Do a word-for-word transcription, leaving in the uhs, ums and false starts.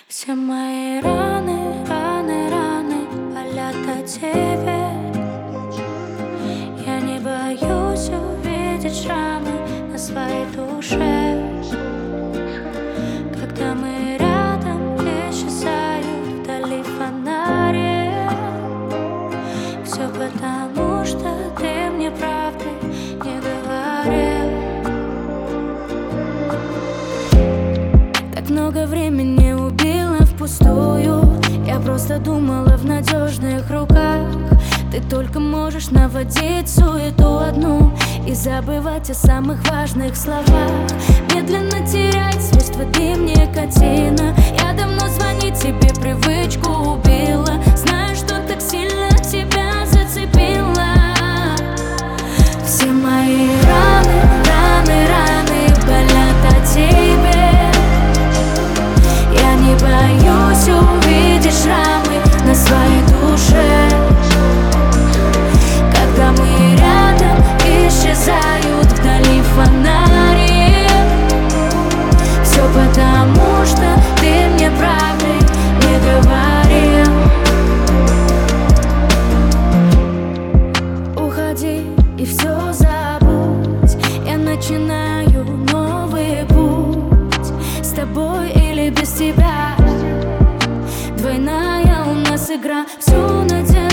Все мои раны, раны, раны болят от тебя. Я не боюсь увидеть шрамы на своей душе. Когда мы рядом, исчезают вдали фонари. Все потому, что ты мне правды не говорил. Так много времени убила впустую. Я просто думала в надежных руках. Ты только можешь наводить суету одну и забывать о самых важных словах. Медленно терять свойства дым никотина. Я давно звонить тебе привычку убила. Знаю, что так сильно тебя зацепила. Все мои раны, раны, раны болят от тебя. Я не боюсь увидеть шрамы на своей душе. Когда мы рядом, исчезают вдали фонари. Все потому, что ты мне правды не говорил. Уходи и все забудь. Я начинаю новый путь. С тобой или без тебя. Двойная у нас игра. Всю надежду